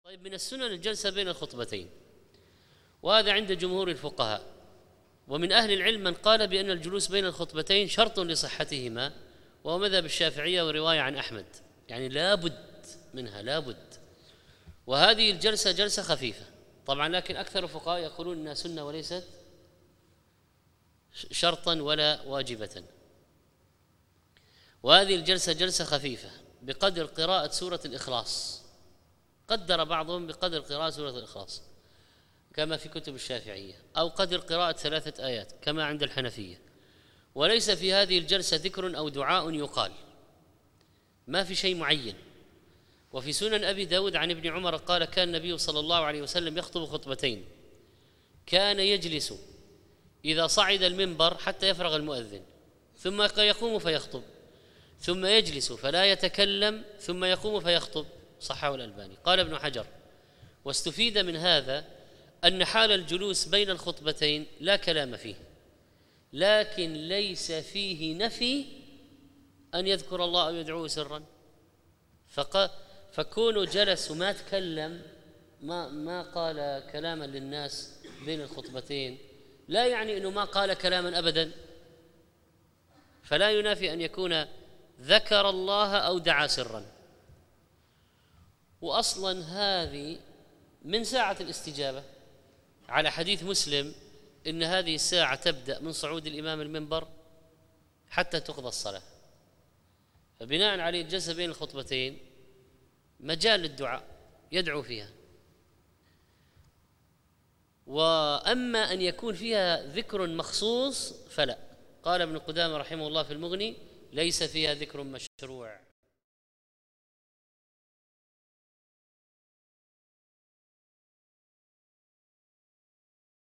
طيب، من السنن الجلسة بين الخطبتين، وهذا عند جمهور الفقهاء، ومن أهل العلم من قال بأن الجلوس بين الخطبتين شرط لصحتهما، وهو مذهب الشافعية ورواية عن أحمد، يعني لابد منها لابد. وهذه الجلسة جلسة خفيفة طبعا، لكن أكثر الفقهاء يقولون أنها سنة وليست شرطا ولا واجبة. وهذه الجلسة جلسة خفيفة بقدر قراءة سورة الإخلاص، قدر بعضهم بقدر قراءة سورة الإخلاص كما في كتب الشافعية، أو قدر قراءة 3 آيات كما عند الحنفية. وليس في هذه الجلسة ذكر أو دعاء يقال، ما في شيء معين. وفي سنن أبي داود عن ابن عمر قال: كان النبي صلى الله عليه وسلم يخطب خطبتين، كان يجلس إذا صعد المنبر حتى يفرغ المؤذن، ثم يقوم فيخطب، ثم يجلس فلا يتكلم، ثم يقوم فيخطب. صححه الألباني. قال ابن حجر: واستفيد من هذا أن حال الجلوس بين الخطبتين لا كلام فيه، لكن ليس فيه نفي أن يذكر الله أو يدعوه سرا. فكونه جلس وما تكلم، ما قال كلاما للناس بين الخطبتين، لا يعني أنه ما قال كلاما أبدا، فلا ينافي أن يكون ذكر الله أو دعا سرا. وأصلا هذه من ساعة الاستجابة، على حديث مسلم إن هذه الساعة تبدأ من صعود الإمام المنبر حتى تقضى الصلاة. فبناء عليه الجلسة بين الخطبتين مجال للدعاء يدعو فيها. وأما أن يكون فيها ذكر مخصوص فلا. قال ابن قدامة رحمه الله في المغني: ليس فيها ذكر مشروع.